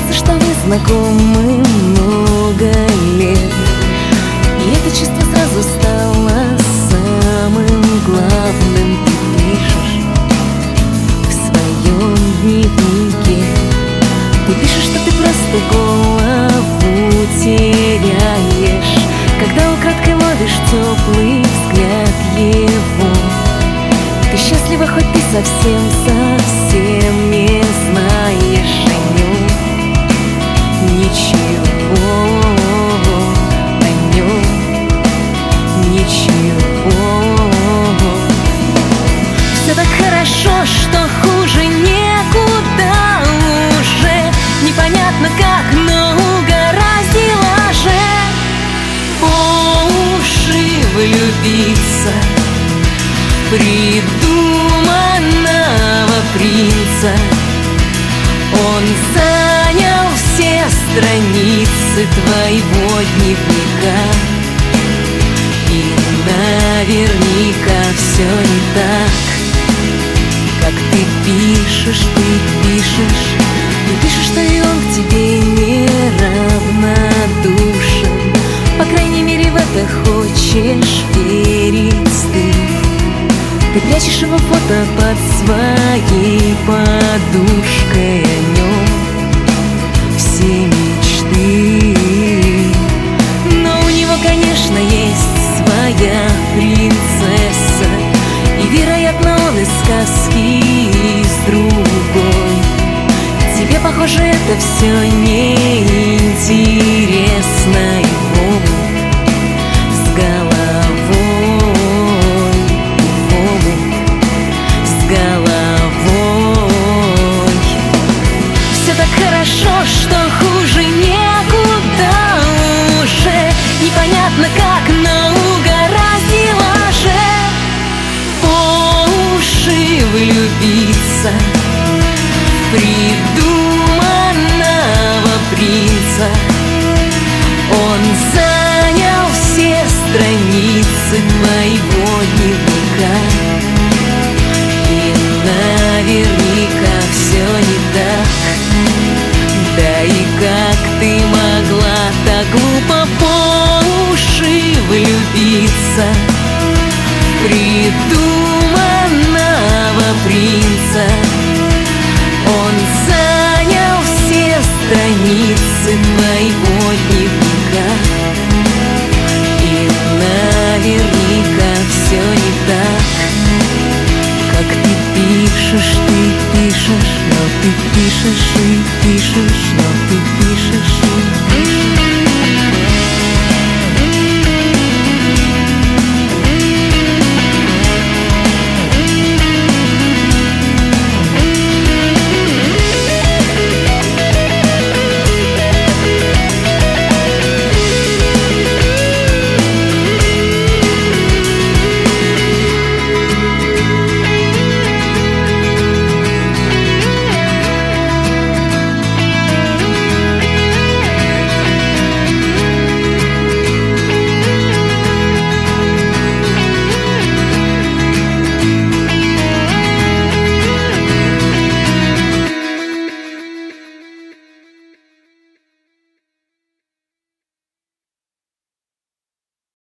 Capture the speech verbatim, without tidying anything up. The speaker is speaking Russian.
кажется, что вы знакомы много лет, и это чувство сразу стало самым главным. Ты пишешь в своем дневнике, ты пишешь, что ты просто голову теряешь, когда украдкой ловишь теплый взгляд его. Ты счастлива, хоть ты совсем-совсем не знаешь о нем ничего, о нем ничего. Все так хорошо, что хуже некуда уже. Непонятно как, но угораздило же по уши влюбиться в придуманного принца. Он занял все страницы твоего дневника, и наверняка все не так, как ты пишешь, ты пишешь. Ты пишешь, что и он к тебе не равнодушен. По крайней мере в это хочешь верить ты. Ты прячешь его фото под своей подушкой, о нем все мечты. Но у него, конечно, есть своя принцесса, и, вероятно, он из сказки из другой. Тебе, похоже, это все неинтересно ему с головой, ему с головой. Все так хорошо, что хуже некуда уже. Непонятно как, но угораздило же по уши влюбиться в придуманного принца. Он занял все страницы твоего дневника, и наверняка все не так. Да и как ты могла так глупо по уши влюбиться в придуманного принца? Он занял все страницы твоего дневника, и наверняка все не так, как ты пишешь, ты пишешь, но ты пишешь и пишешь, но ты пишешь и